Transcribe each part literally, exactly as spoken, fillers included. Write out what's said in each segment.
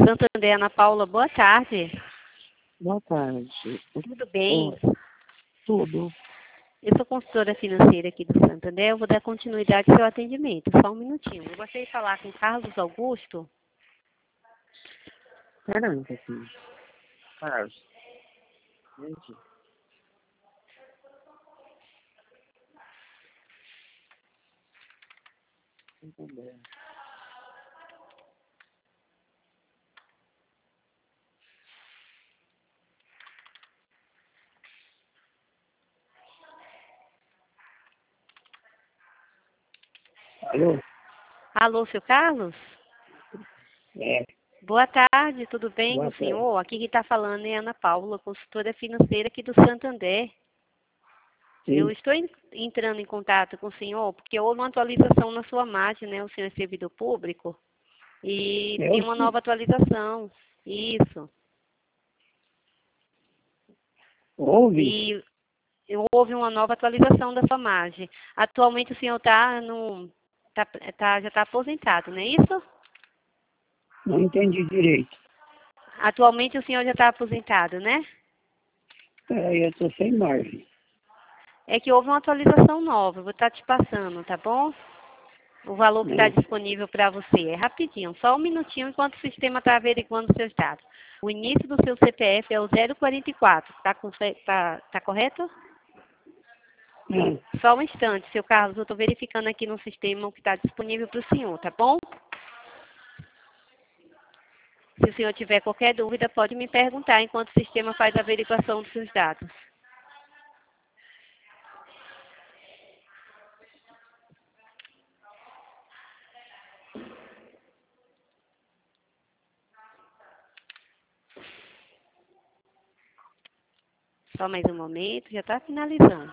Santander, Ana Paula, boa tarde. Boa tarde. Tudo bem? Oh, tudo. Eu sou consultora financeira aqui do Santander, eu vou dar continuidade ao seu atendimento. Só um minutinho. Eu gostaria de falar com Carlos Augusto. Espera um pouquinho. Carlos. Gente. Santander. Alô? Alô, seu Carlos? É. Boa tarde, tudo bem Boa com o tarde. senhor? Aqui quem está falando é Ana Paula, consultora financeira aqui do Santander. Sim. Eu estou en- entrando em contato com o senhor porque houve uma atualização na sua margem, né? O senhor é servidor público e Eu tem uma sim. nova atualização. Isso. Ouve? E houve uma nova atualização da sua margem. Atualmente o senhor tá no, tá, tá, já está aposentado, não é isso? Não entendi direito. Atualmente o senhor já está aposentado, né? Peraí, eu tô sem margem. É que houve uma atualização nova, eu vou estar te passando, tá bom? O valor que está Não. disponível para você. É rapidinho, só um minutinho enquanto o sistema está averiguando os seus dados. O início do seu C P F é o zero quarenta e quatro, tá, com- tá, tá correto? Não. Só um instante, seu Carlos, eu estou verificando aqui no sistema o que está disponível para o senhor, tá bom? Se o senhor tiver qualquer dúvida, pode me perguntar enquanto o sistema faz a averiguação dos seus dados. Só mais um momento, já está finalizando.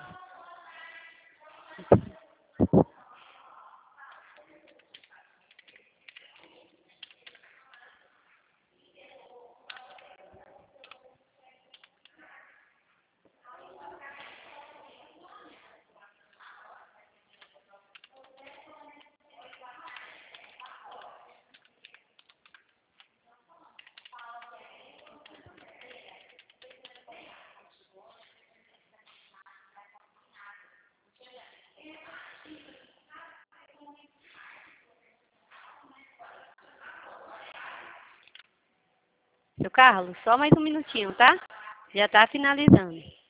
Seu Carlos, só mais um minutinho, tá? Já está finalizando.